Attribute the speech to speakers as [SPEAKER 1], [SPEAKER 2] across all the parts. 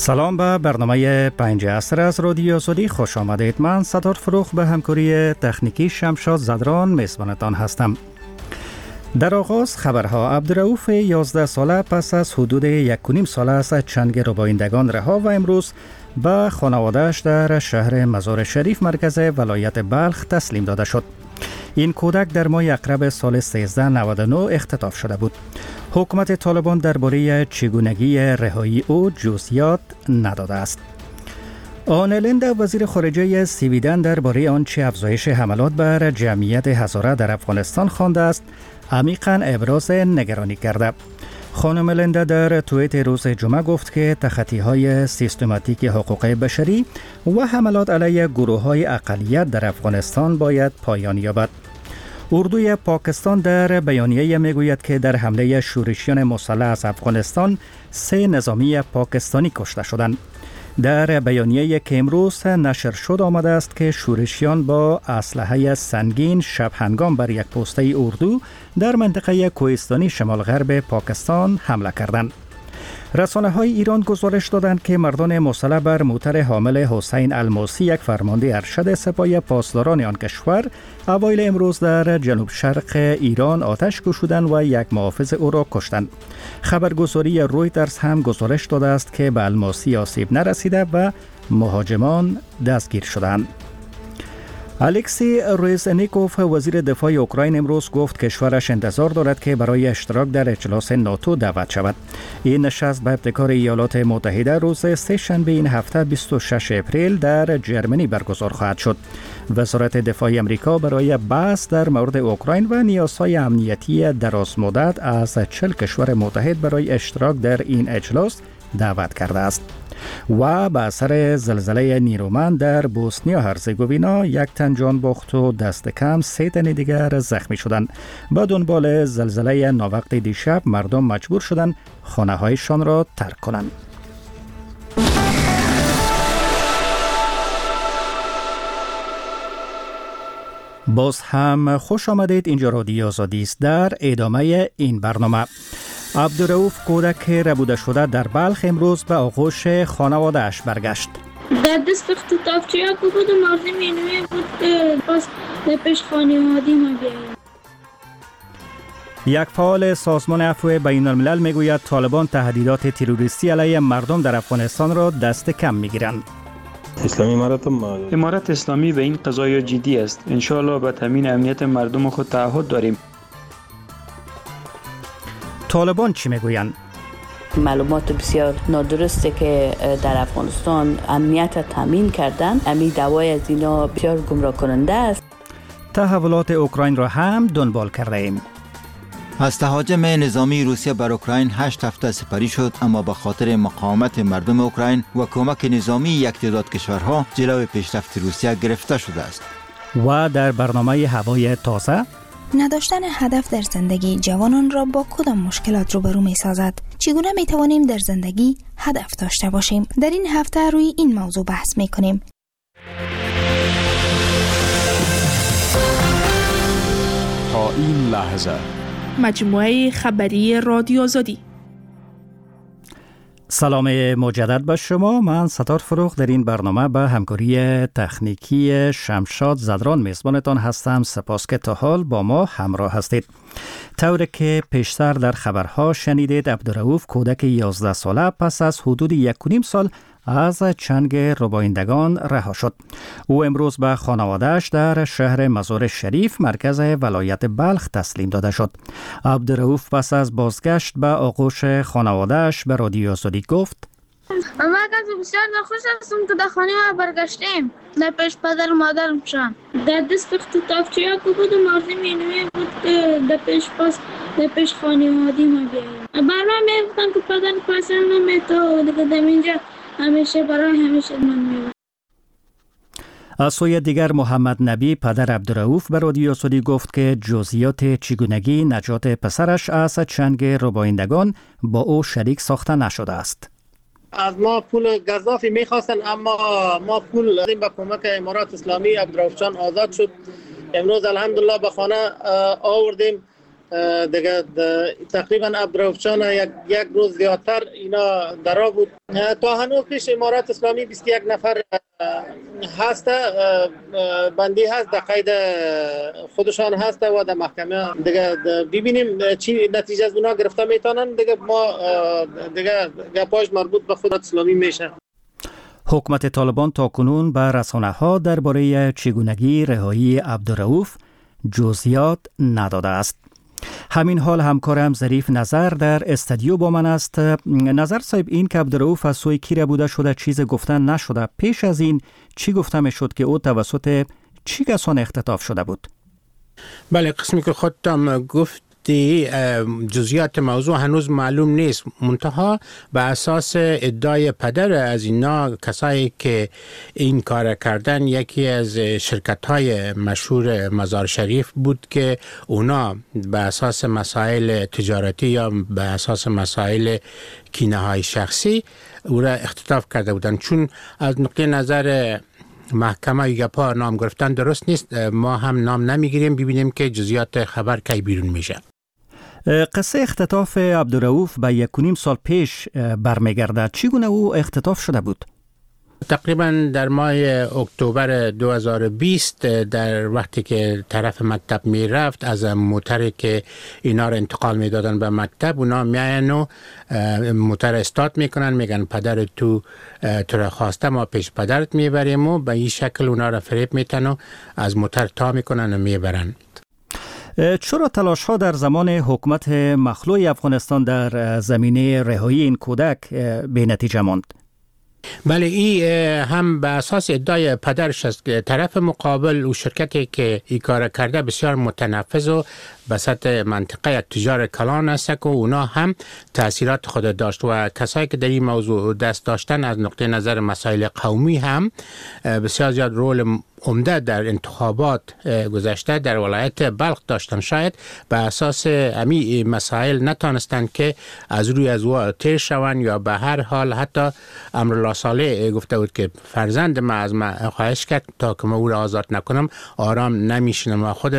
[SPEAKER 1] سلام به برنامه 5 عصر از رادیو آزادی خوش آمدید. من ستار فروخ به همکاری تکنیکی شمشاد زدران میزبانتان هستم. در آغاز خبرها. عبدالرؤوف 11 ساله پس از حدود 1.5 سال از چنگ ربایندگان رها و امروز به خانواده‌اش در شهر مزار شریف مرکز ولایت بلخ تسلیم داده شد. این کودک در ماه اکتبر سال 1399 اختطاف شده بود. حکومت طالبان درباره چگونگی رهایی او جزئیات نداده است. آنا لیندا وزیر خارجه سویدن درباره آنچه افزایش حملات بر جمعیت هزاره در افغانستان خوانده است عمیقاً ابراز نگرانی کرده. خانم لیندا در توییت روز جمعه گفت که تخطی‌های سیستماتیک حقوق بشری و حملات علیه گروه‌های اقلیت در افغانستان باید پایان یابد. اردوی پاکستان در بیانیه میگوید که در حمله شورشیان مسلح از افغانستان 3 نظامی پاکستانی کشته شدند. در بیانیه که امروز نشر شد آمده است که شورشیان با اسلحه سنگین شب هنگام بر یک پسته اردو در منطقه کوهستانی شمال غرب پاکستان حمله کردند. رسانه‌های ایران گزارش دادند که مردان مسلح بر موتر حامل حسین الموسی، یک فرمانده ارشد سپاه پاسداران آن کشور، اوایل امروز در جنوب شرق ایران آتش گشودند و یک محافظ او را کشتند. خبرگزاری رویترز هم گزارش داده است که به الموسی آسیب نرسیده و مهاجمان دستگیر شدند. الکسی ریزنیکوف وزیر دفاع اوکراین امروز گفت کشورش انتظار دارد که برای اشتراک در اجلاس ناتو دعوت شود. این نشست به ابتکار ایالات متحده روز سه‌شنبه این هفته 26 اپریل در جرمنی برگزار خواهد شد. وزارت دفاع امریکا برای بحث در مورد اوکراین و نیازهای امنیتی درازمدت از 40 کشور متحد برای اشتراک در این اجلاس دعوت کرده است. و به اثر زلزله نیرومند در بوسنیا هرزگوینا 1 تن جان باخت و دست کم 3 تن دیگر زخمی شدند. با دنبال زلزله ناوقت دیشب مردم مجبور شدند خانه‌هایشان را ترک کنند. باز هم خوش آمدید. اینجا رادیو آزادی است. در ادامه این برنامه عبدالرؤوف کودک ربوده شده در بلخ امروز به آغوش خانواده‌اش برگشت.
[SPEAKER 2] در دست اختطافچی ها بود و مارزی مینوی بود پس پیش خانواده ما بیاییم.
[SPEAKER 1] یک فعال سازمان عفو بین الملل میگوید طالبان تهدیدات تروریستی علیه مردم در افغانستان را دست کم میگیرند.
[SPEAKER 3] امارت اسلامی به این قضایا جدی است. انشاءالله به تامین امنیت مردم خود تعهد داریم.
[SPEAKER 1] طالبان چی میگویند؟
[SPEAKER 4] معلومات بسیار نادرسته که در افغانستان امنیت تامین کردن، امی دعوای از اینا بسیار گمراه کننده است.
[SPEAKER 1] تحولات اوکراین را هم دنبال کرده ایم.
[SPEAKER 5] از تهاجم نظامی روسیه بر اوکراین 8 هفته سپری شد، اما به خاطر مقاومت مردم اوکراین و کمک نظامی یک تعداد کشورها جلوی پیشرفت روسیه گرفته شده است.
[SPEAKER 1] و در برنامه هوای تازه
[SPEAKER 6] نداشتن هدف در زندگی جوانان را با کدام مشکلات روبرو می سازد؟ چگونه می توانیم در زندگی هدف داشته باشیم؟ در این هفته روی این موضوع بحث می کنیم.
[SPEAKER 7] تا این لحظه
[SPEAKER 8] مجموعه خبری رادیو آزادی.
[SPEAKER 1] سلام مجدد به شما. من ستار فروخ در این برنامه به همکاری تکنیکی شمشاد زدران میزبانتان هستم. سپاس که تا حال با ما همراه هستید. طوری که پیشتر در خبرها شنیدید، عبدالرؤوف کودک 11 ساله پس از حدود 1.5 سال از چنگ ربایندگان رها شد. او امروز به خانواده‌اش در شهر مزار شریف مرکز ولایت بلخ تسلیم داده شد. عبدالرؤوف پس از بازگشت به آغوش خانواده‌اش به رادیو آزادی گفت:
[SPEAKER 2] اما از بسیار خوش هستم که در خانه ما برگشتیم. در پیش پدر و مادرم شدم. در دست اختطافچی ها بود و مارزی مینوی بود در پیش خانواده ما بیاییم. برای میگفتن که پدر پسر نمیتو دیگه در اینجا همیشه برای همیشه من میگم.
[SPEAKER 1] از سوی دیگر محمد نبی پدر عبدالرؤوف به رادیو آزادی گفت که جزئیات چگونگی نجات پسرش از چنگ ربایندگان با او شریک ساخته نشده است.
[SPEAKER 9] از ما پول گزافی میخواستن، اما ما پول دادیم به کمک امارات اسلامی. عبدالرؤوف جان آزاد شد. امروز الحمدلله به خانه آوردیم دیگه تقریبا عبدالرؤوف جان یک روز زیادتر اینا درا بود. تا هنوز پیش امارات اسلامی 21 نفر هست، بندی هست، در قید خودشان هست و در محکمه دیگه ببینیم چی نتیجه از اونا گرفته میتونن. دیگه ما دیگه گپاش مربوط به خود اسلامی میشه.
[SPEAKER 1] حکومت طالبان تاکنون به رسانه‌ها درباره چگونگی رهایی عبدالرؤوف جزئیات نداده است. همین حال همکارم ظریف نظر در استودیو با من است. نظر صاحب، این که عبدالرؤوف از سوی کی ربوده شده چیز گفتن نشده، پیش از این چی گفته می شد که او توسط چی کسان اختطاف شده بود؟
[SPEAKER 10] بله، قسمی که خودتان گفت جزئیات موضوع هنوز معلوم نیست، منتها به اساس ادعای پدر از اینا کسایی که این کار کردن یکی از شرکت‌های مشهور مزار شریف بود که اونا به اساس مسائل تجارتی یا به اساس مسائل کینه‌های شخصی او را اختطاف کرده بودند. چون از نقطه نظر محکمه یگپا نام گرفتن درست نیست، ما هم نام نمیگیریم، ببینیم که جزئیات خبر کی بیرون میشه.
[SPEAKER 1] قصه اختطاف عبدالرؤوف به 1.5 سال پیش برمیگرده. چگونه او اختطاف شده بود؟
[SPEAKER 10] تقریبا در ماه اکتبر 2020 در وقتی که طرف مکتب می رفت، از موتری که اینا رو انتقال می دادن به مکتب، اونا میاین و موتر استارت میکنن، میگن پدر تو را خواسته ما پیش پدرت میبریم و به این شکل اونا را فریب میتن و از موتر تا میکنن و میبرن.
[SPEAKER 1] چرا تلاش ها در زمان حکومت مخلوع افغانستان در زمینه رهایی این کودک به نتیجه ماند؟
[SPEAKER 10] بله، این هم به اساس ادعای پدرش است که طرف مقابل و شرکتی که این کار کرده بسیار متنفذ و بسط منطقه تجار کلان است که اونا هم تأثیرات خود داشت و کسایی که در این موضوع دست داشتن از نقطه نظر مسائل قومی هم بسیار زیاد رول عمده در انتخابات گذشته در ولایت بلخ داشتن. شاید به اساس امی مسائل نتانستند که از روی از او تیر شوند یا به هر حال حتی امرالله صالح گفته بود که فرزند ما از ما خواهش کرد تا که ما او را آزاد نکنم آرام نمیشنم. خود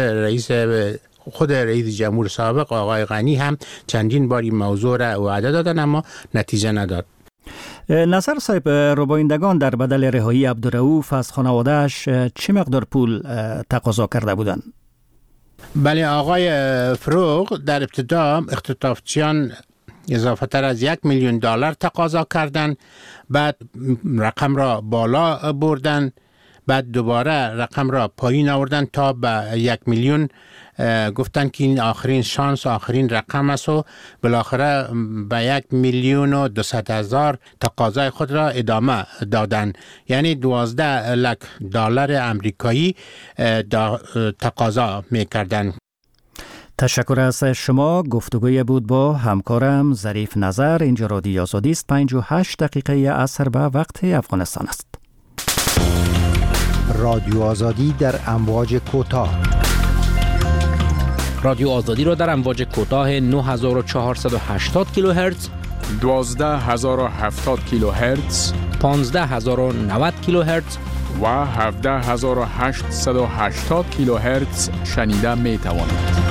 [SPEAKER 10] رئیس جمهور سابق آقای غنی هم چندین بار این موضوع را وعده دادن اما نتیجه نداد.
[SPEAKER 1] نظر صاحب، ربایندگان در بدل رهایی عبدالرؤوف از خانواده‌اش چه مقدار پول تقاضا کرده بودند؟
[SPEAKER 10] بله، آقای فروغ در ابتدا اختطافچیان اضافه تر از $1,000,000 تقاضا کردند، بعد رقم را بالا بردن، بعد دوباره رقم را پایین آوردن تا به 1,000,000 گفتن که این آخرین شانس، آخرین رقم است و بالاخره به 1,200,000 تقاضای خود را ادامه دادن. یعنی $12,00,000 امریکایی تقاضا میکردن.
[SPEAKER 1] تشکر از شما. گفتگوی بود با همکارم ظریف نظر. اینجا رادیو آزادی است. 58 دقیقه عصر به وقت افغانستان است.
[SPEAKER 11] رادیو آزادی در امواج کوتاه.
[SPEAKER 12] رادیو آزادی را در امواج کوتاه 9480 کیلوهرتز،
[SPEAKER 7] 12070 کیلوهرتز،
[SPEAKER 12] 15090 کیلوهرتز
[SPEAKER 7] و 17880 کیلوهرتز شنیده می توانید.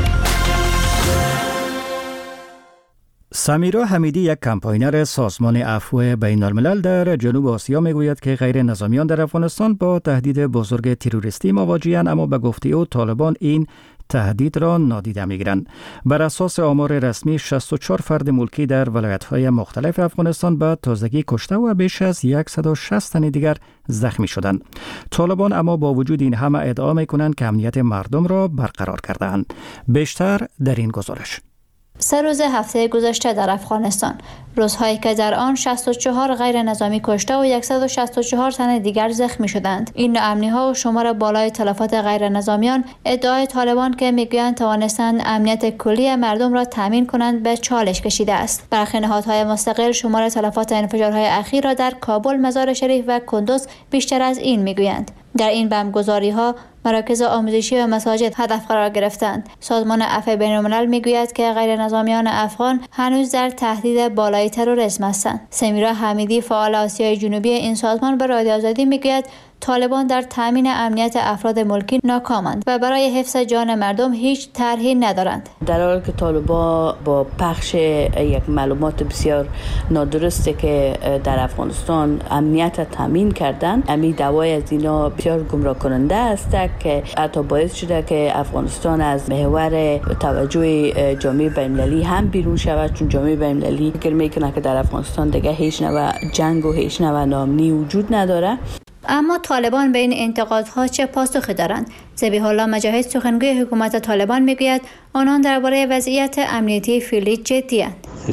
[SPEAKER 1] سمیرا حمیدی، یک کمپاینر سازمان عفو بین الملل در جنوب آسیا، میگوید که غیر نظامیان در افغانستان با تهدید بزرگ تروریستی مواجه‌اند، اما به گفته او طالبان این تهدید را نادیده میگیرند. بر اساس آمار رسمی 64 فرد ملکی در ولایت‌های مختلف افغانستان به تازگی کشته و بیش از 160 تن دیگر زخمی شدند. طالبان اما با وجود این همه ادعا می‌کنند که امنیت مردم را برقرار کرده‌اند. بیشتر در این گزارش.
[SPEAKER 13] 3 روز هفته گذشته در افغانستان، روزهایی که در آن 64 غیر نظامی کشته و 164 تن دیگر زخمی شدند. این ناامنی‌ها و شمار بالای تلفات غیر نظامیان ادعای طالبان که میگویند توانستند امنیت کلی مردم را تامین کنند به چالش کشیده است. برخی نهادهای مستقل شمار تلفات انفجارهای اخیر را در کابل، مزار شریف و کندوز بیشتر از این میگویند. در این بمبگذاری‌ها مراکز آموزشی و مساجد هدف قرار گرفتند. سازمان عفو بین‌الملل میگوید که غیر نظامیان افغان هنوز در تهدید بالای تروریسم هستند. سمیرا حمیدی فعال آسیای جنوبی این سازمان به رادیو آزادی میگوید طالبان در تامین امنیت افراد ملکی ناکامند و برای حفظ جان مردم هیچ طرحی ندارند.
[SPEAKER 4] در حالی که طالبان با پخش یک معلومات بسیار نادرستی که در افغانستان امنیت تامین کردن، امی دعوای از اینا بسیار گمراه کننده است که حتی باعث شده که افغانستان از محور توجه جامعه بین‌المللی هم بیرون شود، چون جامعه بین‌المللی فکر میکنه که در افغانستان دیگه هیچ نوع جنگ و هیچ نوع ناامنی وجود نداره.
[SPEAKER 13] اما طالبان به این انتقادها چه پاسخی دارند؟ ذبیح الله مجاهد سخنگوی حکومت طالبان میگوید آنان درباره وضعیت امنیتی فعلی جدی‌اند.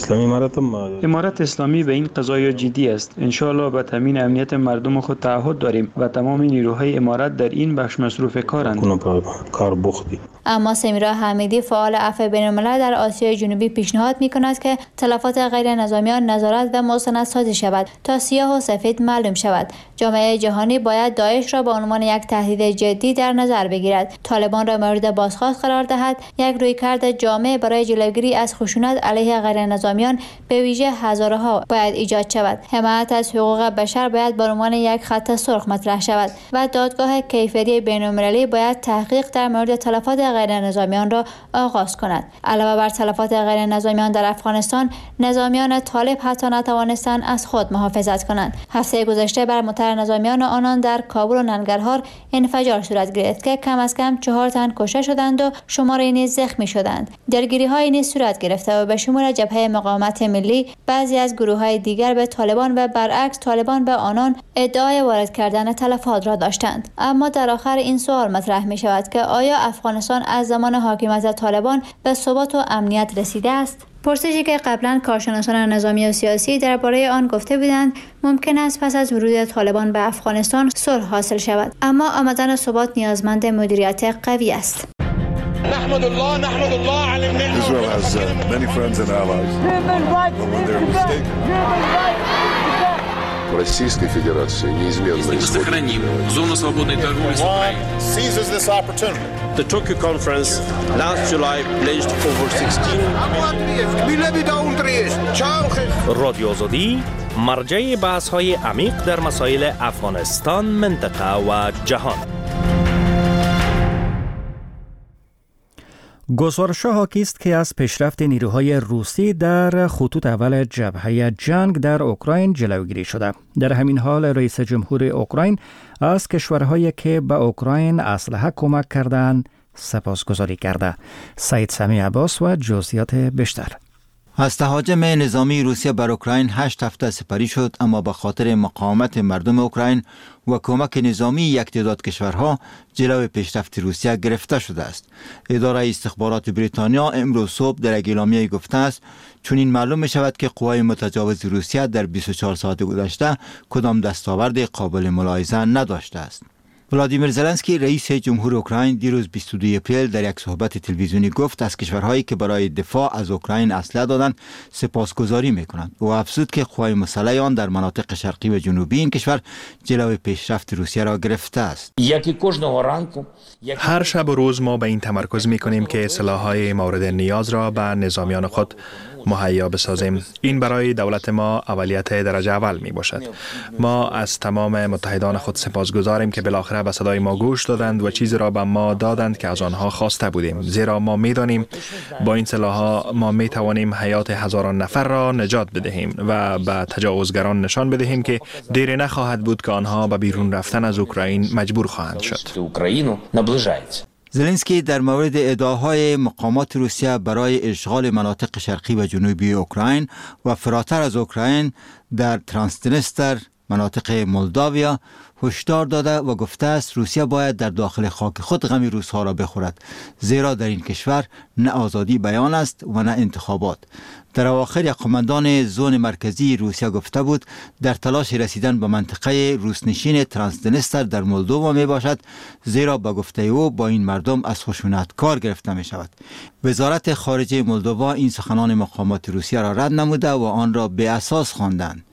[SPEAKER 3] امارت اسلامی به این قضایا جدی است. انشاءالله به تامین امنیت مردم خود تعهد داریم و تمام نیروهای امارت در این بخش مصروف کارند.
[SPEAKER 13] اما سمیرا حمیدی فعال عفو بین‌الملل در آسیای جنوبی پیشنهاد می‌کند که تلفات غیر نظامیان نظارت و مستندسازی شود تا سیاه و سفید معلوم شود. جامعه جهانی باید داعش را به عنوان یک تهدید جدی در نظر بگیرد. طالبان را مورد بازخواست قرار دهد. یک رویکرد جامع برای جلوگیری از خشونت علیه غیر نظامیان به ویژه هزارها باید ایجاد شود. حمایت از حقوق بشر باید به عنوان یک خط سرخ مطرح شود و دادگاه کیفری بین‌المللی باید تحقیق در مورد تلفات غیر نظامیان را آغاز کند. علاوه بر تلفات غیر نظامیان در افغانستان، نظامیان طالب حتی نتوانستند از خود محافظت کنند. هفته گذشته بر موتر نظامیان آنان در کابل و ننگرهار انفجار صورت گرفت که کم از کم 4 تن کشته شدند و شماری نیز زخمی شدند. درگیری‌های نیز صورت گرفته و به شمول جبهه مقاومت ملی، بعضی از گروه‌های دیگر به طالبان و برعکس طالبان به آنان ادعای وارد کردن تلفات را داشتند. اما در آخر این سوال مطرح می شود که آیا افغانستان از زمان حاکمیت طالبان به ثبات و امنیت رسیده است؟ پرسشی که قبلا کارشناسان نظامی و سیاسی درباره آن گفته بودند ممکن است پس از ورود طالبان به افغانستان صلح حاصل شود، اما آمدن ثبات نیازمند مدیریت قوی است.
[SPEAKER 14] نحمد الله على النعمة. Israel has many friends and allies. When they're mistaken. Российской Федерации неизменно
[SPEAKER 15] сохраним зону свободной торговли с Украиной.
[SPEAKER 14] Seizes this opportunity.
[SPEAKER 16] The Tokyo conference last July pledged over 16 رادیو آزادی مرجع بحث‌های عمیق در مسائل افغانستان، منطقه و جهان.
[SPEAKER 1] گزارش حاکی است که از پیشرفت نیروهای روسی در خطوط اول جبهه جنگ در اوکراین جلوگیری شده. در همین حال رئیس جمهور اوکراین از کشورهایی که به اوکراین اسلحه کمک کردند سپاسگزاری کرده. سید سمی عباس و جزئیات بیشتر.
[SPEAKER 5] از تهاجم نظامی روسیه بر اوکراین 8 هفته سپری شد، اما به خاطر مقاومت مردم اوکراین و کمک نظامی یک تعداد کشورها جلوی پیشرفت روسیه گرفته شده است. اداره استخبارات بریتانیا امروز صبح در یک اعلامیه گفته است چون این معلوم می شود که قوای متجاوز روسیه در 24 ساعت گذشته کدام دستاورد قابل ملاحظه نداشته است. ولادیمیر زلنسکی رئیس جمهور اوکراین دیروز 22 اپریل در یک صحبت تلویزیونی گفت از کشورهایی که برای دفاع از اوکراین اسلحه دادند سپاسگزاری میکنند و افزود که قوای مسلح آن در مناطق شرقی و جنوبی این کشور جلوی پیشرفت روسیه را گرفته است.
[SPEAKER 17] هر شب و روز ما به این تمرکز میکنیم که سلاح‌های مورد نیاز را به نظامیان خود مهیا بسازیم. این برای دولت ما اولیت درجه اول می باشد. ما از تمام متحدان خود سپاسگزاریم که بالاخره به صدای ما گوش دادند و چیزی را به ما دادند که از آنها خواسته بودیم، زیرا ما می دانیم با این سلاح‌ها ما می توانیم حیات هزاران نفر را نجات بدهیم و به تجاوزگران نشان بدهیم که دیر نخواهد بود که آنها به بیرون رفتن از اوکراین مجبور خواهند شد.
[SPEAKER 5] زلنسکی در مورد ادعاهای مقامات روسیه برای اشغال مناطق شرقی و جنوبی اوکراین و فراتر از اوکراین در ترانسنیستر، مناطق مولداویا، هشدار داده و گفته است روسیه باید در داخل خاک خود غم روس‌ها را بخورد، زیرا در این کشور نه آزادی بیان است و نه انتخابات. در اواخر یک قماندان زون مرکزی روسیه گفته بود در تلاش رسیدن به منطقه روسنشین ترانسنیستر در مولدووا می باشد، زیرا به گفته او با این مردم از خشونت کار گرفته می شود. وزارت خارجه مولدووا این سخنان مقامات روسیه را رد نموده و آن را بی اساس خواندند.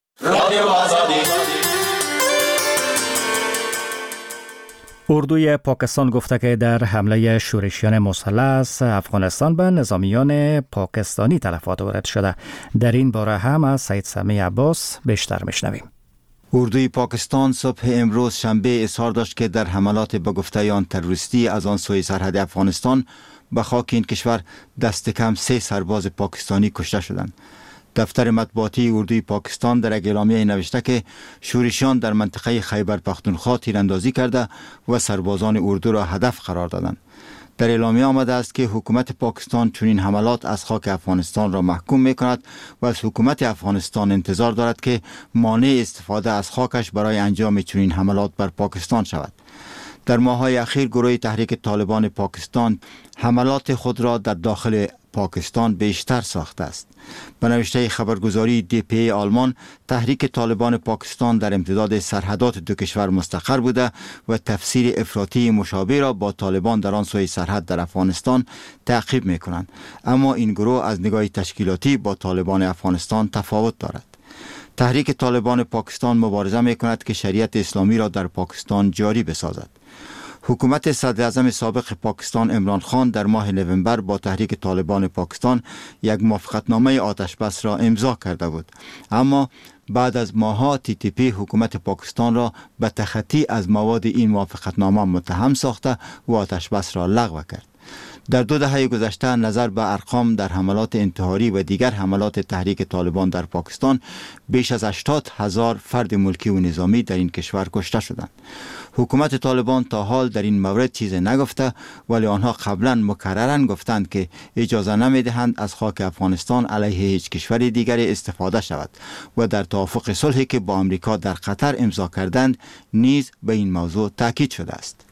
[SPEAKER 1] اردوی پاکستان گفته که در حمله شورشیان مثلث افغانستان به نظامیان پاکستانی تلفات وارد شده. در این باره هم از سید سمی عباس بیشتر میشنویم.
[SPEAKER 5] اردوی پاکستان صبح امروز شنبه اظهار داشت که در حملات به گفته آن تروریستی از آن سوی سرحد افغانستان به خاک این کشور دست کم 3 سرباز پاکستانی کشته شدند. دفتر مطبوعاتی اردوی پاکستان در یک اعلامیه نوشته که شورشیان در منطقه خیبر پختونخوا تیراندازی کرده و سربازان اردو را هدف قرار دادند. در اعلامیه آمده است که حکومت پاکستان چنین حملات از خاک افغانستان را محکوم می کند و از حکومت افغانستان انتظار دارد که مانع استفاده از خاکش برای انجام چنین حملات بر پاکستان شود. در ماه‌های اخیر گروه تحریک طالبان پاکستان حملات خود را در داخل پاکستان بیشتر ساخته است. به نوشته خبرگزاری DPA آلمان، تحریک طالبان پاکستان در امتداد سرحدات دو کشور مستقر بوده و تفسیر افراطی مشابه را با طالبان در آن سوی سرحد در افغانستان تعقیب می کنند. اما این گروه از نگاه تشکیلاتی با طالبان افغانستان تفاوت دارد. تحریک طالبان پاکستان مبارزه می کند که شریعت اسلامی را در پاکستان جاری بسازد. حکومت صدر اعظم سابق پاکستان عمران خان در ماه نوامبر با تحریک طالبان پاکستان یک موافقتنامه آتش بس را امضا کرده بود، اما بعد از ماه‌ها TTP حکومت پاکستان را به تخطی از مواد این موافقتنامه متهم ساخته و آتش بس را لغو کرد. در 2 دهه گذشته نظر به ارقام در حملات انتحاری و دیگر حملات تحریک طالبان در پاکستان بیش از 80,000 فرد ملکی و نظامی در این کشور کشته شدند. حکومت طالبان تا حال در این مورد چیز نگفته، ولی آنها قبلا مکررن گفتند که اجازه نمیدهند از خاک افغانستان علیه هیچ کشور دیگری استفاده شود و در توافق صلحی که با آمریکا در قطر امضا کردند نیز به این موضوع تاکید شده است.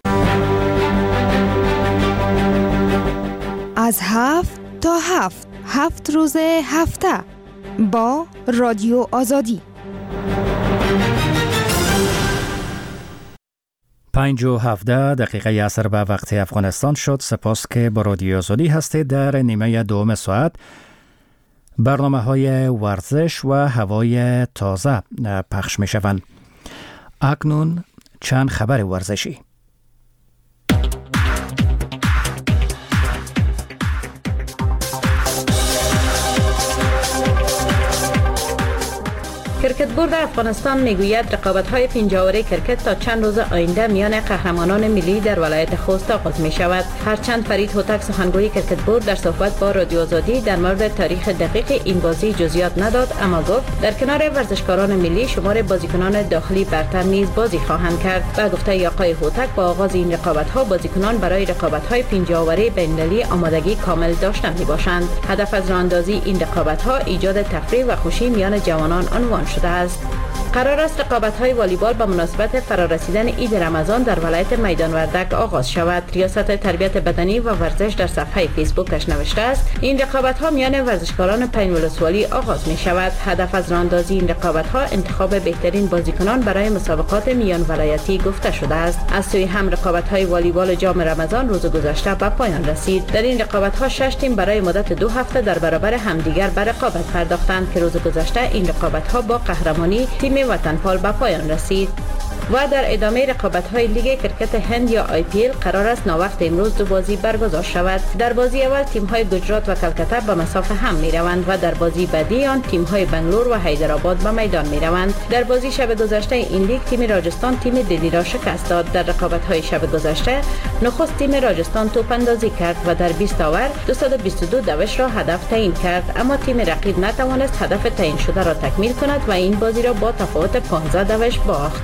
[SPEAKER 6] از 7 تا 7 روز هفته با رادیو آزادی.
[SPEAKER 1] 5:17 عصر به وقت افغانستان شد. سپاس که با رادیو آزادی هستید. در نیمه دوم ساعت برنامه‌های ورزش و هوای تازه پخش می شوند. اکنون چند خبر ورزشی.
[SPEAKER 18] کرکت بورد افغانستان میگوید رقابت‌های پنجاوره کرکت تا چند روز آینده میان قهرمانان ملی در ولایت خوست آغاز می شود. هرچند فرید هوتک سخنگوی کرکت بورد در صحبت با رادیو آزادی در مورد تاریخ دقیق این بازی جزئیات نداد، اما گفت در کنار ورزشکاران ملی شمار بازیکنان داخلی برتر نیز بازی خواهند کرد. و گفته آقای هوتک با آغاز این رقابت‌ها بازیکنان برای رقابت‌های پنجاوره بین‌المللی آمادگی کامل داشته میباشند. هدف از راه‌اندازی این رقابت‌ها ایجاد تفریح و خوشی میان جوانان عنوان شده است. قرار است رقابت‌های والیبال با مناسبت فرارسیدن عید رمضان در ولایت میدان وردک آغاز شود. ریاست تربیت بدنی و ورزش در صفحه فیسبوکش نوشته است این رقابت‌ها میان ورزشکاران پین‌ولسوالی آغاز می شود. هدف از راه‌اندازی این رقابت‌ها انتخاب بهترین بازیکنان برای مسابقات میان ولایتی گفته شده است. از سوی هم رقابت‌های والیبال جام رمضان روز گذشته به پایان رسید. در این رقابت‌ها 6 تیم برای مدت 2 هفته در برابر همدیگر به رقابت پرداختند که روز گذشته این رقابت‌ها با قهرمانی تیم وطنپال به پایان رسید. و در ادامه رقابت‌های لیگ کرکت هند یا IPL قرار است ناوقت امروز 2 بازی برگزار شود. در بازی اول تیم‌های گجرات و کلکته به مسافه هم می‌روند و در بازی بعدی آن تیم‌های بنگلور و حیدرآباد به میدان می‌روند. در بازی شب گذشته این لیگ تیم راجستان تیم دلی را شکست داد. در رقابت‌های شب گذشته نخست تیم راجستان توپ اندازی کرد و در 20 اوور 222 دوش را هدف تعیین کرد، اما تیم رقیب نتوانست هدف تعیین شده را تکمیل کند و این بازی را با تفاوت 15 دوش باخت.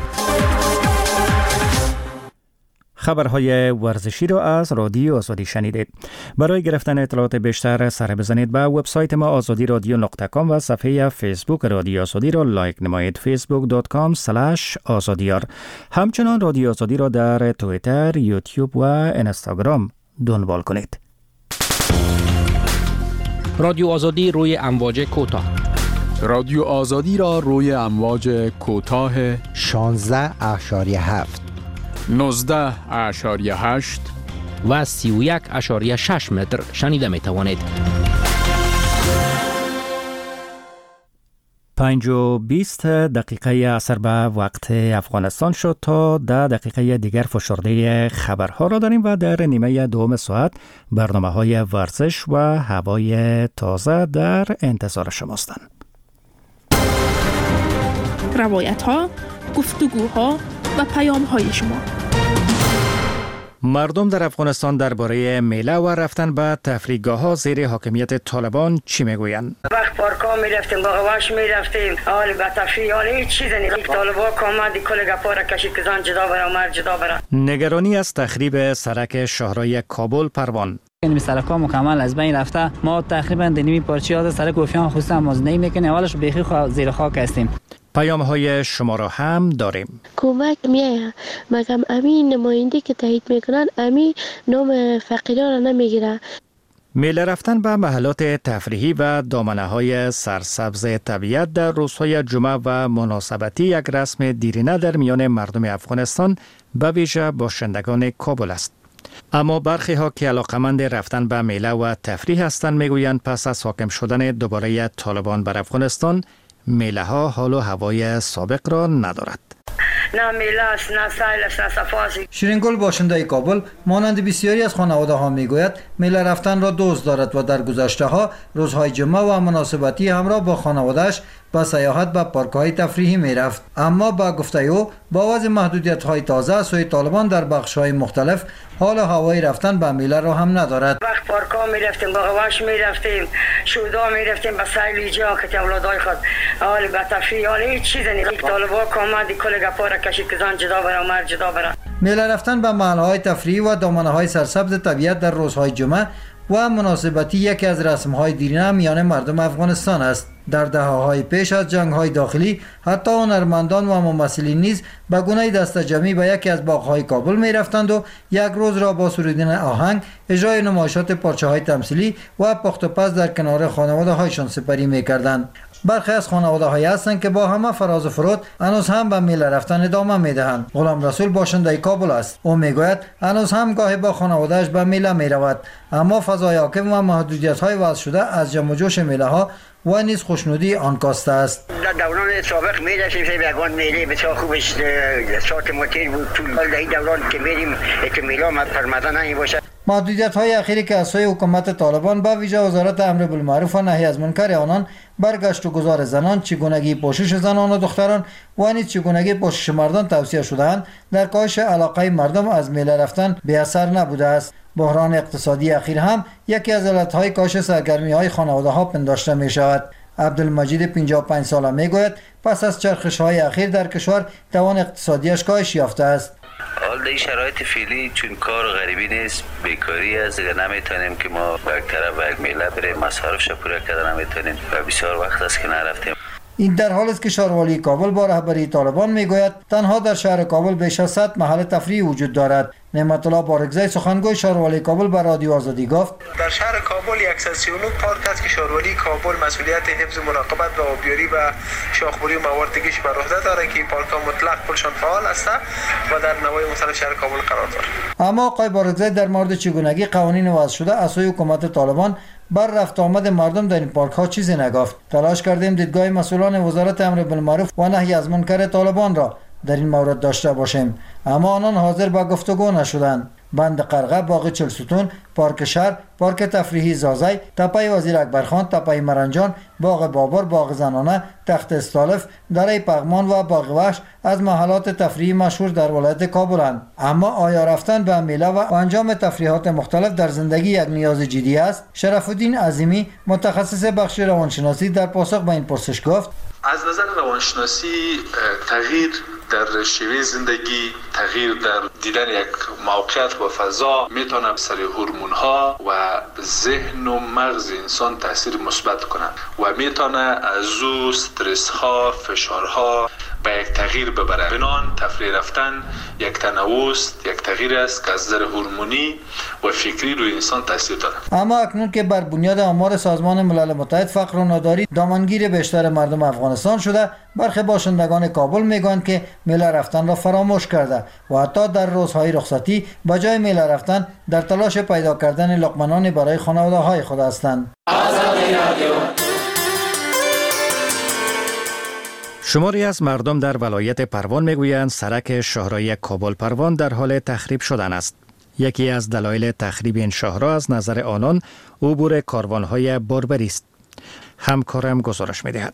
[SPEAKER 1] خبرهای ورزشی را از رادیو آزادی شنیدید. برای گرفتن اطلاعات بیشتر سر بزنید به وبسایت ما azadiradyo.com و صفحه فیسبوک رادیو آزادی را لایک نمایید. facebook.com/azadiyar. همچنان رادیو آزادی را در توییتر، یوتیوب و اینستاگرام دنبال کنید.
[SPEAKER 12] رادیو آزادی روی امواج کوتاه.
[SPEAKER 7] رادیو آزادی را روی امواج کوتاه
[SPEAKER 11] 16.7
[SPEAKER 7] 19.8
[SPEAKER 12] و 31.6 متر شنیده می توانید.
[SPEAKER 1] 5:20 دقیقه عصر به وقت افغانستان شد. تا 10 دقیقه دیگر فشرده خبرها را داریم و در نیمه دوم ساعت برنامه‌های ورزش و هوای تازه در انتظار شماستند.
[SPEAKER 8] روایت‌ها، گفتگوها و پیام‌های شما.
[SPEAKER 1] مردم در افغانستان درباره میله و رفتن به تفریحگاه‌ها زیر حاکمیت طالبان چی میگویند؟
[SPEAKER 19] وقت پارک‌ها میرفتیم، باغ‌واش میرفتیم، حال به تفریح، حال هیچ چیزی نیست. طالبان کامل کل گپا را کشید که زن جدا بره، مرد جدا بره.
[SPEAKER 1] نگرانی از تخریب سرک شاهراه کابل پروان.
[SPEAKER 20] این سرک‌ها مکمل از بین رفته. ما تقریبا نیمه پارچه از سرک اوفیان خصوصا مازنی میکنه، اولش بیخی زیر خاک هستیم.
[SPEAKER 1] پیام‌های شما را هم داریم.
[SPEAKER 21] کمک میایه مگم امین نماینده که تایید میکنن امین نام فقیران را نمیگیره.
[SPEAKER 1] میله رفتن به محلات تفریحی و دامنه‌های سرسبز طبیعت در روزهای جمعه و مناسبتی یک رسم دیرینه در میان مردم افغانستان به ویژه باشندگان کابل است. اما برخی ها که علاقمند رفتن به میله و تفریح هستند میگویند پس از حاکم شدن دوباره طالبان بر افغانستان میله ها حال و هوای سابق را ندارد.
[SPEAKER 19] نه میله است، نه سیل است، نه صفاست.
[SPEAKER 22] شیرینگل باشنده کابل مانند بسیاری از خانواده ها میگوید میله رفتن را دوست دارد و در گذشته ها روزهای جمعه و مناسبتی همراه با خانواده‌اش با سیاحت به پارک‌های تفریحی میرفت. اما با گفته او با وضع محدودیت‌های تازه از سوی طالبان در بخش‌های مختلف حال و هوای رفتن به میله را هم ندارد.
[SPEAKER 19] وقت پارک‌ها میرفتیم، باغ‌واش میرفتیم، شودا میرفتیم، به سیل جا که اولادای خود حال به تفریح، حال هیچ چیزی نیست. طالبان کامل کل گپا را کشید که زن جدا بره، مرد جدا بره.
[SPEAKER 22] میله رفتن به محل‌های تفریحی و دامنه‌های سرسبز طبیعت در روزهای جمعه و مناسبتی یکی از رسم‌های دیرینه میان مردم افغانستان است. در دهه‌های پیش از جنگ‌های داخلی حتی هنرمندان و ممثلین نیز به گونه دسته جمعی به یکی از باغ‌های کابل می‌رفتند و یک روز را با سرودن آهنگ، اجرای نمایشات پارچه‌های تمثیلی و پخت و پز در کنار خانواده‌هایشان سپری می‌کردند. برخی از خانواده‌هایی هستند که با همه فراز و فرود هنوز هم به میله رفتن ادامه می‌دهند. غلام رسول باشنده کابل است. او میگوید هنوز هم گاهی با خانواده‌اش به میله می‌رود، اما فضای حاکم و محدودیت‌های وضع شده از جمع و جوش میله‌ها و نیز خوشنودی آن کاسته است.
[SPEAKER 23] در دوران سابق می‌رفتیم یگان میله بسیار خوبش شات موتور بود. طول این دوران که میریم که میله ما فرمانده نمی‌باشد.
[SPEAKER 22] محدودیت‌های اخیری که از سوی حکومت طالبان به ویژه وزارت امر بالمعروف و نهی از منکر آنان برگشت و گذار زنان، چگونگی پوشش زنان و دختران و نیز چگونگی پوشش مردان توصیه شده‌اند، در کاهش علاقه مردم از میله رفتن بی اثر نبوده است. بحران اقتصادی اخیر هم یکی از علتهای کاهش سرگرمی‌های خانواده‌ها پنداشته می‌شود. عبدالمجید 55 ساله میگوید پس از چرخش‌های اخیر در کشور توان اقتصادیش کاهش یافته است.
[SPEAKER 24] حال در این شرایط فعلی چون کار غریبی نیست، بیکاری است، دیگه نمیتونیم که ما به یک طرف به یک میله بریم، مصارفش پورا کردن نمیتونیم و بسیار وقت است که نرفتیم.
[SPEAKER 22] این در حالی است که شهروالی کابل با رهبری طالبان میگوید تنها در شهر کابل بیش از 100 محل تفریحی وجود دارد. نعمت الله بارگزی سخنگوی شهروالی کابل به رادیو آزادی گفت
[SPEAKER 25] در شهر کابل 139 پارک است که شهروالی کابل مسئولیت حفظ مراقبت و آبیاری و شاخبری و موارد دیگه‌اش بر عهده دارد که این پارک‌ها مطلق پولشان فعال است و در نواحی مختلف شهر کابل قرار دارد.
[SPEAKER 22] اما آقای بارگزی در مورد چگونگی قوانین وضع شده از سوی حکومت طالبان بر رفت آمد مردم در این پارک ها چیزی نگفت. تلاش کردیم دیدگاه مسئولان وزارت امر بالمعروف و نهی از منکر طالبان را در این مورد داشته باشیم، اما آنان حاضر به گفتگو نشدند. بند قرغه، باغ چلستون، پارک شهر، پارک تفریحی زازی، تپه وزیر اکبرخان، تپه مرنجان، باغ بابر، باغ زنانه، تخت استالف، دره پغمان و باغ وحش از محلات تفریحی مشهور در ولایت کابلند. اما آیا رفتن به میله و انجام تفریحات مختلف در زندگی یک نیاز جدی است؟ شرف الدین عظیمی متخصص بخش روانشناسی در پاسخ به این پرسش گفت
[SPEAKER 26] از نظر روانشناسی تغییر در شیوه زندگی، تغییر در دیدن یک موقعیت و فضا میتونه سر هورمون‌ها و ذهن و مغز انسان تاثیر مثبت کنه و میتونه از او استرس‌ها، فشارها به یک تغییر ببره. بنان تفریح رفتن یک تنوع است، یک تغییر است که از نظر هورمونی و فکری روی انسان تاثیر داره.
[SPEAKER 22] اما اکنون که بر بنیاد آمار سازمان ملل متحد فقر و ناداری دامنگیر بیشتر مردم افغانستان شده، برخی باشندگان کابل میگویند که میله رفتن را فراموش کرده و حتی در روزهای رخصتی به جای میله رفتن در تلاش پیدا کردن لقمه‌نانی برای خانواده‌های خود هستند.
[SPEAKER 1] شماری از مردم در ولایت پروان میگویند سرک شاهراه کابل پروان در حال تخریب شدن است. یکی از دلایل تخریب این شاهراه از نظر آنان عبور کاروان‌های باربری است. همکارم گزارش می‌دهد.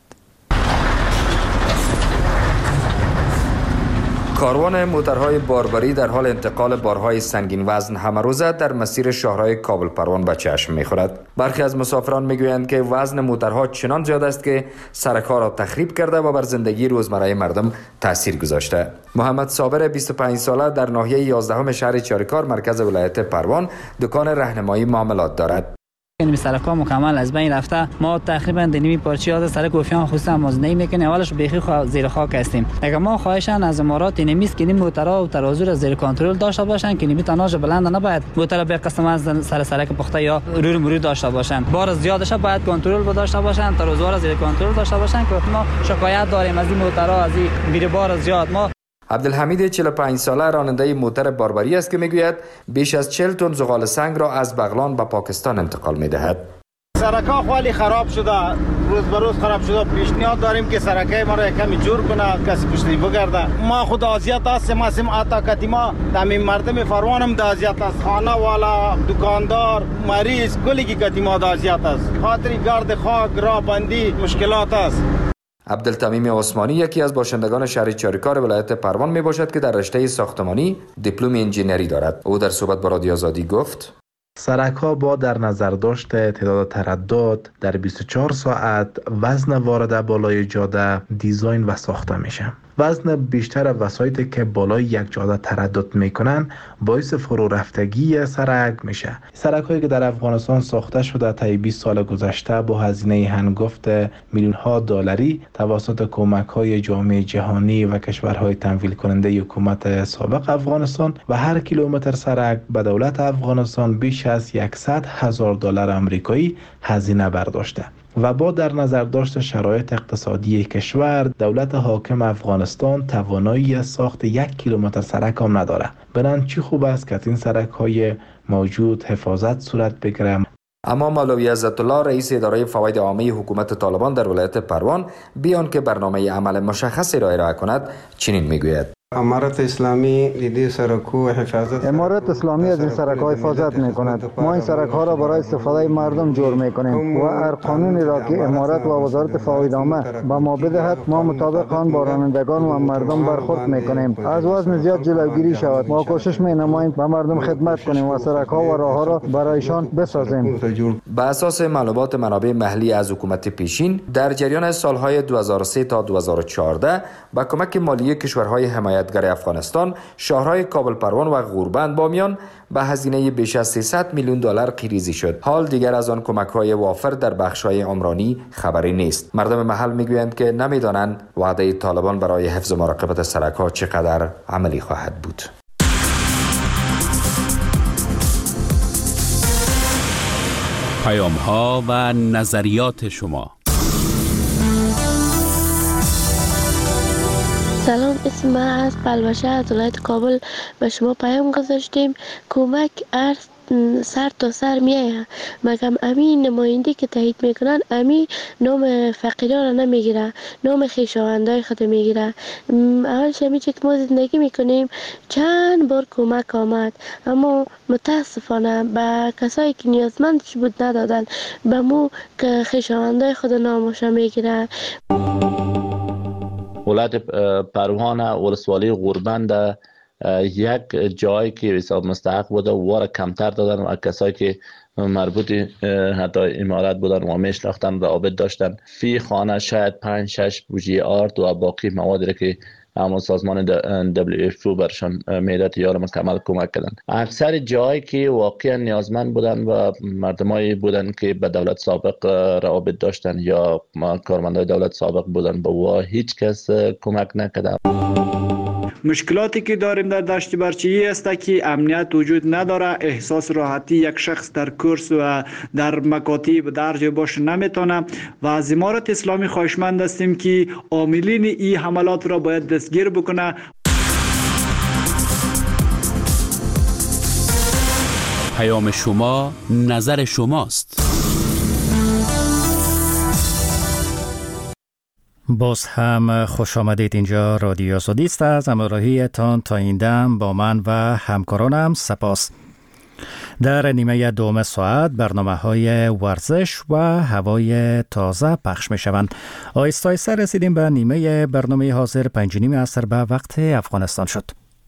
[SPEAKER 2] کاروان موترهای باربری در حال انتقال بارهای سنگین وزن همه روزه در مسیر شاهراه کابل پروان به چشم می‌خورد. برخی از مسافران میگویند که وزن موترها چنان زیاد است که سرک‌ها را تخریب کرده و بر زندگی روزمره مردم تاثیر گذاشته. محمد صابر 25 ساله در ناحیه 11 شهر چاریکار مرکز ولایت پروان دکان راهنمایی معاملات دارد.
[SPEAKER 20] این سرک‌ها مکمل از بین رفته. ما تقریبا نیمه پارچه از سرک گوفیان خصوصا مازنی میکنه. اولش بیخی زیر خاک هستیم. اگر ما خواهشان از امارات نمیست که این موترها و ترازو را زیر کنترل داشته باشن که نمی تناژ بلند نباید موتر به قسم از سرک پخته یا روی مرور داشته باشن. بار زیادش باید کنترل داشته باشن، ترازو را زیر کنترل داشته باشن که ما شکایت داریم از این موترها از این بیر بار زیاد. ما
[SPEAKER 2] عبدالحمید 45 ساله راننده موتر باربری است که میگوید بیش از 40 تن زغال سنگ را از بغلان به پاکستان انتقال میدهد.
[SPEAKER 3] سرک‌ها خیلی خراب شده، روز به روز خراب شده. پیشنهاد داریم که سرکای ما را کمی جور کنه، کسی پشتی بگرده. ما خود اذیت هستیم، عطا کتیما تمام مردم فروان هم اذیت است. خانه والا، دکاندار، مریض، کلی کی کتیما اذیت است. خاطری گرد خاک، راه بندی مشکلات است.
[SPEAKER 2] عبدالتمیم عثمانی یکی از باشندگان شهر چاریکار ولایت پروان می باشد که در رشته ساختمانی دیپلم انجینری دارد. او در صحبت با رادیو آزادی گفت:
[SPEAKER 4] سرک‌ها با در نظر داشت تعداد تردد در 24 ساعت وزن وارده بالای جاده دیزاین و ساخته میشه. وزن بیشتر وسایطی که بالای یک جاده تردد میکنن باعث فرو رفتگی سرک میشه. سرک‌هایی که در افغانستان ساخته شده طی 20 سال گذشته با هزینه هنگفت میلیون‌ها دلاری توسط کمک‌های جامعه جهانی و کشورهای تمویل کننده حکومت سابق افغانستان و هر کیلومتر سرک به دولت افغانستان بیش از 100,000 دلار آمریکایی هزینه برداشته. و با در نظر داشت شرایط اقتصادی کشور، دولت حاکم افغانستان توانایی ساخت 1 کیلومتر سرک هم نداره. بنان چی خوب است که این سرک های موجود حفاظت صورت بگیره.
[SPEAKER 2] اما مولوی عزت الله رئیس اداره فواید عامه حکومت طالبان در ولایت پروان بیان که برنامه عمل مشخصی را ارائه کند چنین میگوید:
[SPEAKER 9] امارت اسلامی دیدی سرکو حفاظت
[SPEAKER 10] امارت اسلامی از این سرک‌ها حفاظت می‌کند. ما این سرک‌ها را برای استفاده مردم جور می‌کنیم و هر قانونی را که امارت و وزارت فواید عامه به ما بدهد ما مطابق آن با رانندگان و مردم برخورد می‌کنیم. از وزن زیاد جلوگیری شود. ما کوشش می‌نماییم به مردم خدمت کنیم و سرک‌ها و راه‌ها را برایشان بسازیم.
[SPEAKER 2] به اساس معلومات منابع محلی از حکومت پیشین در جریان از سال‌های 2003 تا 2014 با کمک مالی کشورهای حمایت گر افغانستان شاهراه کابل پروان و غوربند بامیان به هزینه بیش از 300 میلیون دلار قیریزی شد. حال دیگر از آن کمک‌های وافر در بخش‌های عمرانی خبری نیست. مردم محل میگویند که نمیدانند وعده طالبان برای حفظ و مراقبت سرک‌ها چقدر عملی خواهد بود.
[SPEAKER 13] پیام‌ها و نظریات شما.
[SPEAKER 21] سلام، اسم من از پلوشه از ولایت کابل. به شما پیام گذاشتیم کمک ارز سر تا سر میایه، مگم امین نماینده که تایید میکنن امی نام فقیران را نمیگیره، نام خویشاوندای خود میگیره. اولش همی چه که ما زندگی میکنیم چند بار کمک آمد، اما متاسفانه به کسایی که نیازمندش بود ندادن، به مو که خویشاوندای خود نامش میگیره.
[SPEAKER 27] ولایت پروان ولسوالی غوربند یک جایی که حساب مستحق بوده و کمتر دادن و کسایی که مربوط حتی امارات بودن و میشناختن روابط داشتن فی خانه شاید 5-6 بوجی آرد و باقی موادی که همون سازمان WHO برشان میداد یا مکمل کمک کردن. اکثر جایی که واقعا نیازمند بودن و مردمایی بودن که به دولت سابق روابط داشتن یا کارمندای دولت سابق بودن با هیچ کس کمک نکرد.
[SPEAKER 28] مشکلاتی که داریم در دشت برچی است که امنیت وجود نداره، احساس راحتی یک شخص در کورس و در مکاتب درج باش نمیتونه و از امارت اسلامی خواهشمند هستیم که عاملین این حملات را باید دستگیر بکنه.
[SPEAKER 13] پیام شما نظر شماست.
[SPEAKER 1] باز هم خوش آمدید. اینجا رادیو آزادی است. از همراهیتان تا این دم با من و همکارانم سپاس. در نیمه دوم ساعت برنامه‌های ورزش و هوای تازه پخش می‌شوند. آهسته آهسته رسیدیم به نیمه برنامه حاضر 5:30 عصر به وقت افغانستان شد.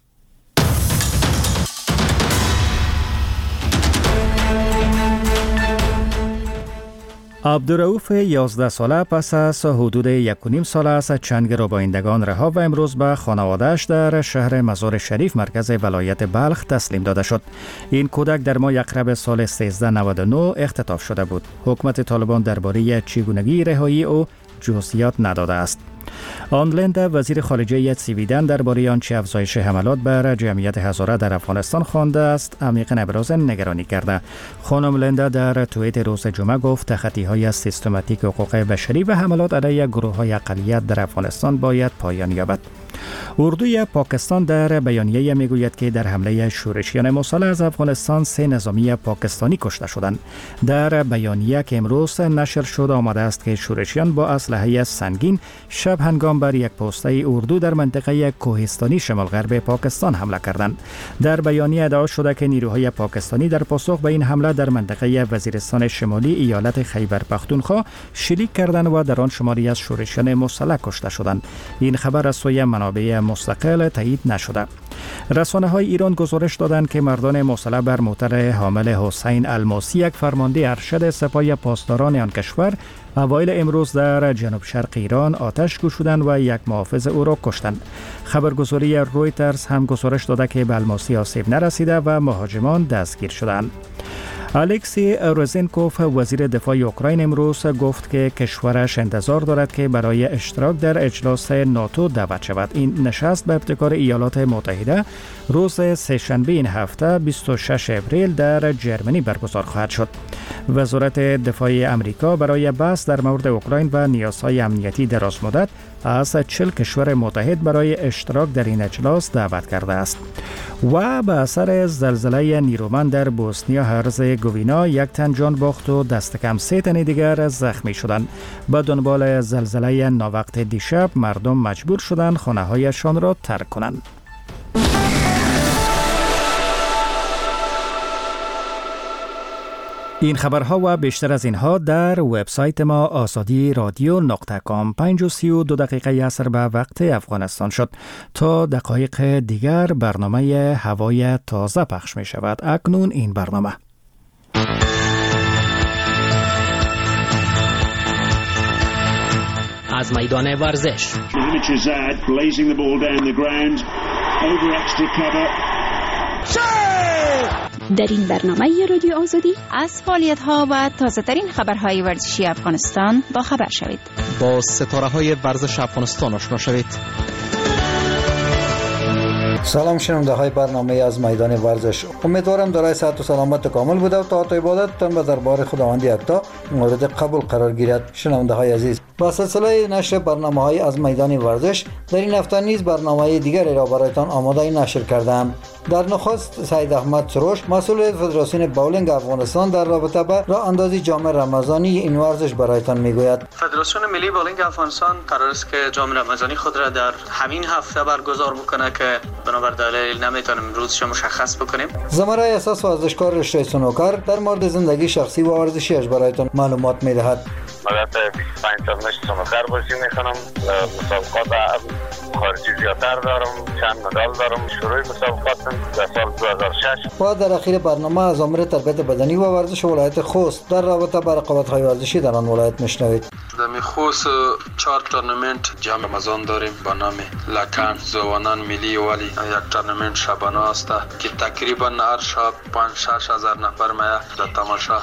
[SPEAKER 1] عبدالرؤوف 11 ساله پس از حدود 1.5 سال از چند گروگانندگان رها و امروز به خانواده‌اش در شهر مزار شریف مرکز ولایت بلخ تسلیم داده شد. این کودک در ماه اکتبر سال 1399 اختطاف شده بود. حکومت طالبان درباره چگونگی رهایی او جزئیات نداده است. آن لندا وزیر خارجه سویدن درباره آنچه افزایش حملات بر جمعیت هزاره در افغانستان خوانده است عمیقاً ابراز نگرانی کرده. خانم لندا در توییت روز جمعه گفت تخطی‌های سیستماتیک حقوق بشری و حملات علیه گروه‌های اقلیت در افغانستان باید پایان یابد. اردوی پاکستان در بیانیه میگوید که در حمله شورشیان مسلح از افغانستان 3 نظامی پاکستانی کشته شدند. در بیانیه که امروز نشر شد آمده است که شورشیان با اسلحه سنگین شب هنگام بر یک پسته اردو در منطقه کوهستانی شمال غرب پاکستان حمله کردند. در بیانیه ادعا شده که نیروهای پاکستانی در پاسخ به این حمله در منطقه وزیرستان شمالی ایالت خیبر پختونخوا شلیک کردند و در آن شماری از شورشیان مسلح کشته شدند. این خبر از سوی منابع مستقل تایید نشده. رسانه‌های ایران گزارش دادند که مردان مسلح بر موتر حامل حسین الماسی یک فرمانده ارشد سپاه پاسداران آن کشور اوایل امروز در جنوب شرق ایران آتش گشودند و یک محافظ او را کشتند. خبرگزاری رویترز هم گزارش داده که به الماسی آسیب نرسیده و مهاجمان دستگیر شدند. الکسی رزنکوف وزیر دفاع اوکراین امروز گفت که کشورش انتظار دارد که برای اشتراک در اجلاس ناتو دعوت شود. این نشست به ابتکار ایالات متحده روز سه‌شنبه این هفته 26 اپریل در جرمنی برگزار خواهد شد. وزارت دفاع امریکا برای بحث در مورد اوکراین و نیازهای امنیتی درازمدت از 40 کشور متحد برای اشتراک در این اجلاس دعوت کرده است. و به اثر زلزله نیرومند در بوسنیا هرزگوینا 1 تن جان باخت و دست کم 3 تن دیگر زخمی شدند. به دنبال زلزله ناوقت دیشب مردم مجبور شدند خانه‌هایشان را ترک کنند. این خبرها و بیشتر از اینها در وبسایت ما azadi.radio.com. 5:32 دقیقه عصر به وقت افغانستان شد. تا دقایق دیگر برنامه هوای تازه پخش می شود. اکنون این برنامه
[SPEAKER 12] از میدان ورزش.
[SPEAKER 5] در این برنامه رادیو آزادی از فعالیت‌ها و تازه‌ترین خبرهای ورزشی افغانستان با خبر شوید.
[SPEAKER 12] با ستاره‌های ورزش افغانستان آشنا شوید.
[SPEAKER 22] سلام شنونده های برنامه از میدان ورزش. امیدوارم دارای صحت و سلامت کامل بوده و طاعت و عبادتتان به دربار خداوند یکتا مورد قبول قرار گیرد. شنونده های عزیز، با سلسله نشر برنامه های از میدان ورزش در این هفته نیز برنامه دیگری را برایتان آماده نشر کردم. در نخست سید احمد سروش مسئول فدراسیون باولینگ افغانستان در رابطه با راه اندازی جام رمضانی این ورزش برایتان میگوید.
[SPEAKER 6] فدراسیون ملی باولینگ افغانستان قرار است که جام رمضانی خود را در همین هفته برگزار بکنه که بنابر دلایل نمیتونیم روزش مشخص بکنیم.
[SPEAKER 22] زمره اساس ورزشکار رشته سنوکر در مورد زندگی شخصی و ورزشیش برایتان معلومات میدهد.
[SPEAKER 11] البته 25 سال مشت سنوکر بازی میکنم، مسابقات خارجی زیادتر دارم، چند مدال دارم. شروع مسابقات در سال 2006
[SPEAKER 22] و در اخیر برنامه از امور تربیت بدنی و ورزش ولایت خوست در رابطه با رقابت‌های ورزشی در آن ولایت میشنوید.
[SPEAKER 14] در خوست 4 تورنمنت جام رمضان داریم با نام لکن زوانان ملی ولی یک تورنمنت شبانه است که تقریبا هر شب 5-6 هزار نفر میاد در تماشا.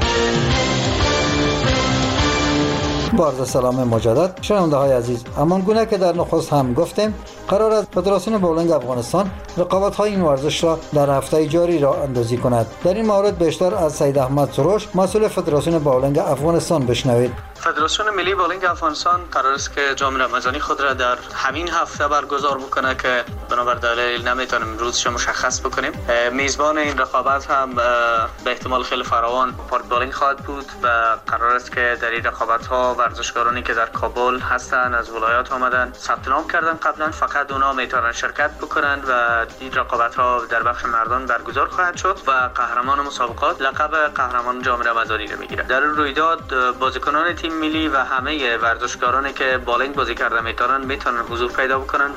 [SPEAKER 22] با عرض سلام مجدد شنونده های عزیز، همان گونه که در نخست هم گفتیم قرار است فدراسیون باولینگ افغانستان رقابت های این ورزش را در هفته جاری راه اندازی کند. در این مورد بیشتر از سید احمد سروش مسئول فدراسیون باولینگ افغانستان بشنوید.
[SPEAKER 6] فدراسیون ملی باولینگ افغانستان قرار است که جام رمضانی خود را در همین هفته برگزار بکنه که بنابر دلیل نمیتونیم روزش مشخص بکنیم. میزبان این رقابت هم به احتمال خیلی فراوان پارک بالینگ خواهد بود و قرار است که در این رقابت ها ورزشکارانی که در کابل هستند از ولایات آمدن ثبت نام کردن قبلا، فقط اونا میتونن شرکت بکنند و این رقابت ها در بخش مردان برگزار خواهد شد و قهرمان مسابقات لقب قهرمان جام رمضانی رو میگیره. در این رویداد بازیکنان تیم ملی و همه ورزشکارانی که بالینگ بازی کرده میتونن حضور پیدا بکنن.